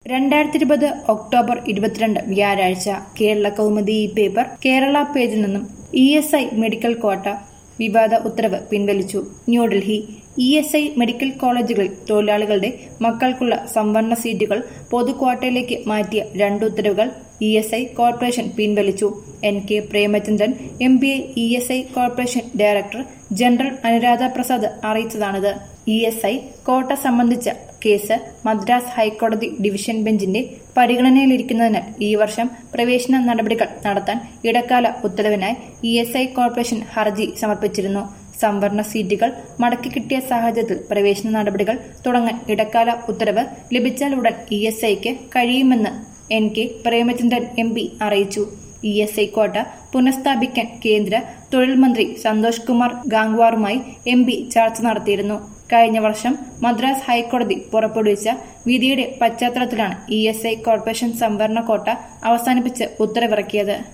2020 October 22 വ്യാഴാഴ്ച Kerala Kaumudi paper Kerala പേജിൽ നിന്നും ESI മെഡിക്കൽ ക്വാട്ട വിവാദ ഉത്തരവ് പിൻവലിച്ചു. ന്യൂഡൽഹി ESI മെഡിക്കൽ കോളേജുകളിൽ തൊഴിലാളികളുടെ മക്കൾക്കുള്ള സംവരണ സീറ്റുകൾ പൊതു ക്വാട്ടയിലേക്ക് മാറ്റിയ രണ്ട് ഉത്തരവുകൾ ESI കോർപ്പറേഷൻ പിൻവലിച്ചു. NK Premachandran MBA ESI corporation director general Anuradha Prasad അറിയിച്ചതാണിത്. ESI കോട്ട സംബന്ധിച്ച കേസ് മദ്രാസ് ഹൈക്കോടതി ഡിവിഷൻ ബെഞ്ചിന്റെ പരിഗണനയിലിരിക്കുന്നതിനാൽ ഈ വർഷം പ്രവേശന നടപടികൾ നടത്താൻ ഇടക്കാല ഉത്തരവിനായി ESI കോർപ്പറേഷൻ ഹർജി സമർപ്പിച്ചിരുന്നു. സംവരണ സീറ്റുകൾ മടക്കി കിട്ടിയ സാഹചര്യത്തിൽ പ്രവേശന നടപടികൾ തുടങ്ങാൻ ഇടക്കാല ഉത്തരവ് ലഭിച്ചാൽ ഉടൻ ESIക്ക് കഴിയുമെന്ന് NK പ്രേമചന്ദ്രൻ MP അറിയിച്ചു. ESI കോട്ട പുനഃസ്ഥാപിക്കാൻ കേന്ദ്ര തൊഴിൽ മന്ത്രി സന്തോഷ് കുമാർ ഗാംഗ്വാറുമായി MP ചർച്ച നടത്തിയിരുന്നു. കഴിഞ്ഞ വർഷം മദ്രാസ് ഹൈക്കോടതി പുറപ്പെടുവിച്ച വിധിയുടെ പശ്ചാത്തലത്തിലാണ് ESI കോർപ്പറേഷൻ സംവരണ കോട്ട അവസാനിപ്പിച്ച് ഉത്തരവിറക്കിയത്.